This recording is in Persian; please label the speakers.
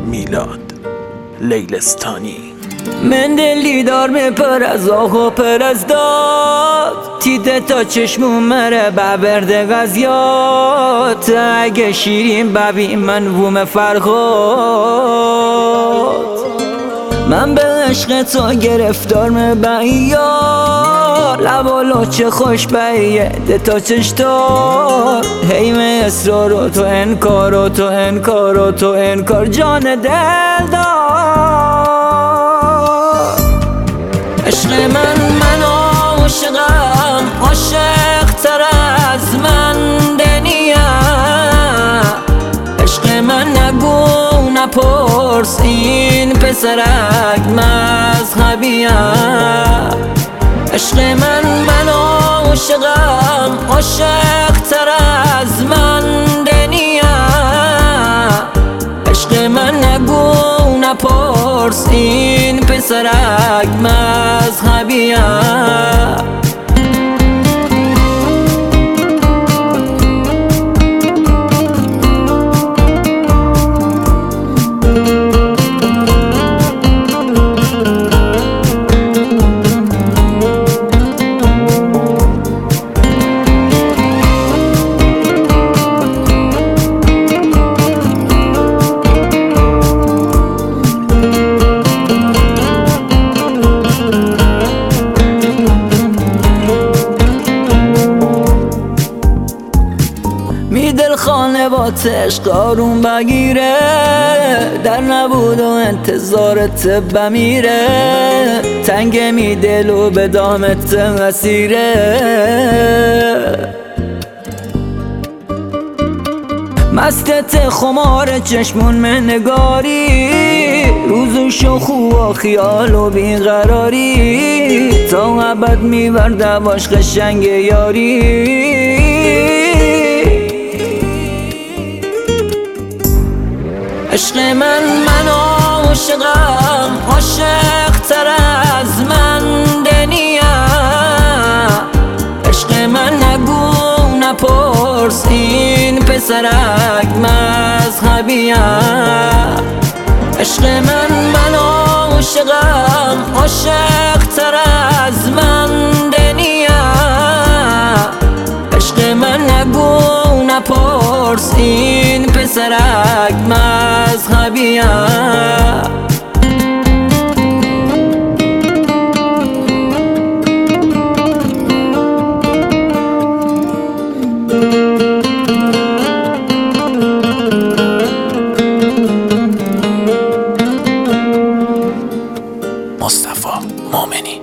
Speaker 1: میلاد لیلستانی.
Speaker 2: من دلی دار می پر از آه و پر از داد، تیده تا چشمون مره ببرده غزیات. اگه شیرین ببین من ووم فرخات، من به عشق تو گرفتار مبیار. لبالا چه خوش بیه ده تا چشتار، حیم اصرار و تو انکار و تو انکار و تو انکار جان دل دار. عشق من عاشقم، عاشق تر از من دنیا. عشق من نگو نپرس این پسرک مذهبیه. عشق من عاشقم، عاشق تر از من دنیا. عشق من نگو نپرس این پسرک مذهبیه. دل خانه با عشق آروم بگیره، در نبود و انتظارت بمیره. تنگ می دل و به دامت مسیره. مستت خمار چشمون من نگاری، روزو شخو و خیال و بیقراری. تا ابد میبرده باش قشنگ یاری. عشق من عاشقم، عاشق تر از من دنیا. عشق من نگو نپرس این پسرک مذهبیه. عشق من عاشقم، عاشق تر از من دنیا. عشق من نگو نپرس این پسرک مذهبیه.
Speaker 1: مصطفی مومنی.